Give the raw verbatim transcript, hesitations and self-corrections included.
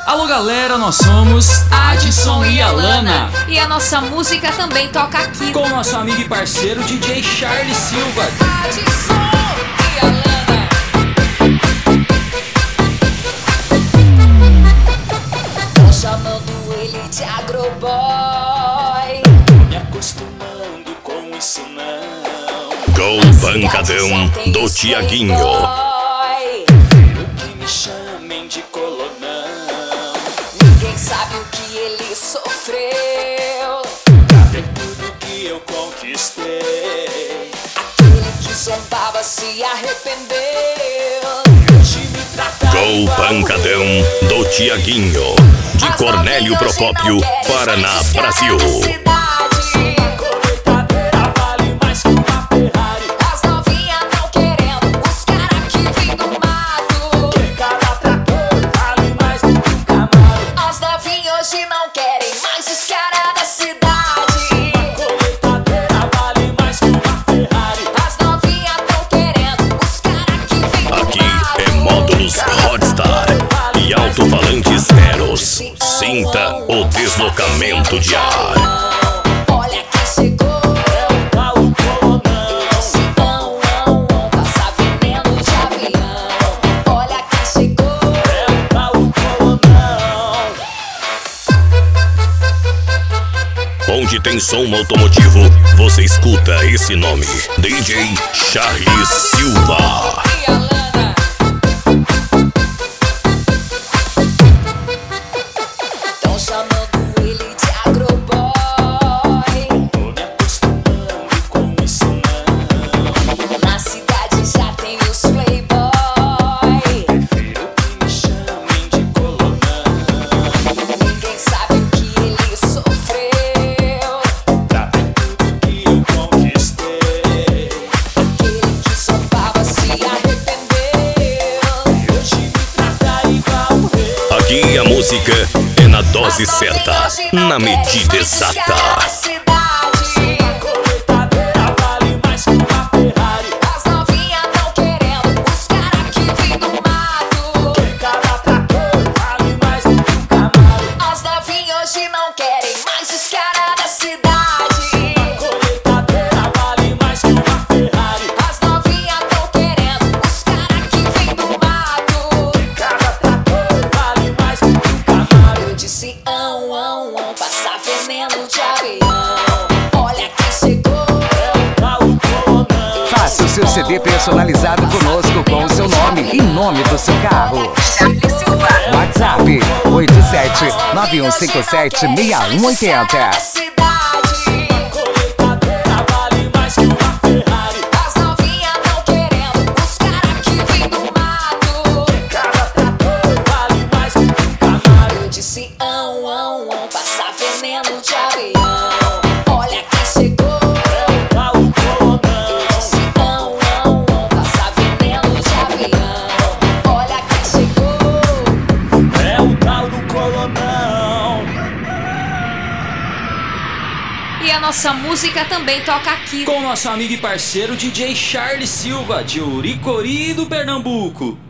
Alô galera, nós somos Adson e Alana. E a nossa música também toca aqui com nosso amigo e parceiro D J Charles Silva. Adson e Alana. Tô chamando ele de agroboy, me acostumando com isso não. Gol Pancadão do Tiaguinho. Que me chamem de colonão. Ninguém sabe o que ele sofreu. Ver tudo que eu conquistei. Aquele que zombava se arrependeu. Hoje me trata Gol igual Pancadão rei. do Tiaguinho, de Cornélio Procópio, Paraná, Brasil. Colheitadeira vale mais que uma Ferrari. As novinhas tão querendo os cara que vem do mato. Que cada trator vale mais do que um Camaro. As novinhas hoje não querem mais os cara da cidade. Colheitadeira vale mais que uma Ferrari. As novinhas tão querendo os cara que vem do Aqui mato. é módulos Hotstar e alto-falantes Eros. Sinta o deslocamento de ar. Olha quem chegou. É o tal colonão. Esse não, não, não passa veneno de avião. Olha quem chegou. É o tal colonão. Onde tem som automotivo, você escuta esse nome: D J Charles Silva. e Alana. Tão chamando ele de agroboy. Tô me acostumando com isso não. Na cidade já tem os playboy. Prefiro que me chamem de colonão. Ninguém sabe o que ele sofreu. Pra ver tudo que eu conquistei. Aquele que zombava se arrependeu. Hoje me trata igual rei. Aqui a música é na dose certa, na medida exata. Colheitadeira vale mais que uma Ferrari. As novinhas tão querendo os cara que vem do mato. Que cada trator vale mais do que um Camaro. As novinhas hoje não querem mais os cara da cidade. Colheitadeira vale mais que uma Ferrari. As novinhas tão querendo os cara que vem do mato. Cada trator vale mais do que um Camaro. Eu disse ão, ão, ão, passa veneno de avião. Olha quem chegou. É o tal colonão. Faça o seu C D personalizado conosco com o seu nome e nome do seu carro. Charles Silva. WhatsApp oito sete nove um cinco sete seis um oito zero. Colheitadeira vale mais que uma Ferrari. As novinhas tão querendo os cara que vem do mato. Cada trator vale mais do que um Camaro. Eu disse ão, ão, ão, passa veneno de avião. Olha quem chegou. É o tal colonão. Disse ão, ão, ão, passa veneno de avião. Olha quem chegou. É o tal do colonão. E a nossa música também toca aqui Com nosso amigo e parceiro D J Charles Silva, de Uricori do Pernambuco.